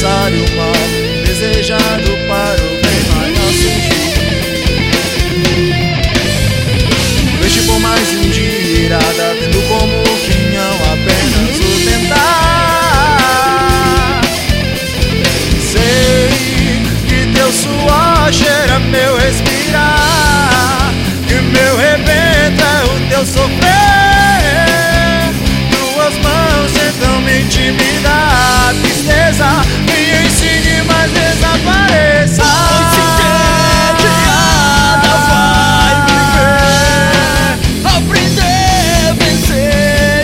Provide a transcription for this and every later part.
afastar o mal, desejado para o bem maior surgir. Vejo por mais um dia irada, tendo como quinhão apenas o tentar. Sei que teu suor cheira meu respirar, que meu rebento é o teu sofrer. Tuas mãos tentam me intimidar, tristeza me ensine, mas desapareça. Hoje entediada vai viver, aprender a vencer,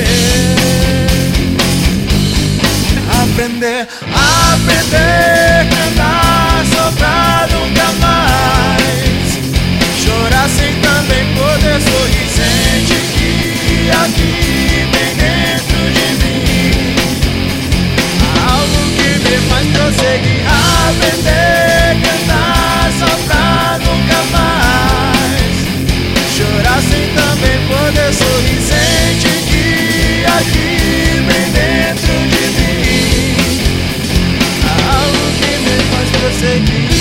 aprender, cantar só pra nunca mais chorar sem também poder sorrir. Sente que aqui bem dentro de mim há algo que me faz prosseguir. Aprender, cantar só pra nunca mais chorar sem também poder sorrir. Sente que aqui bem dentro de mim há algo que me faz prosseguir.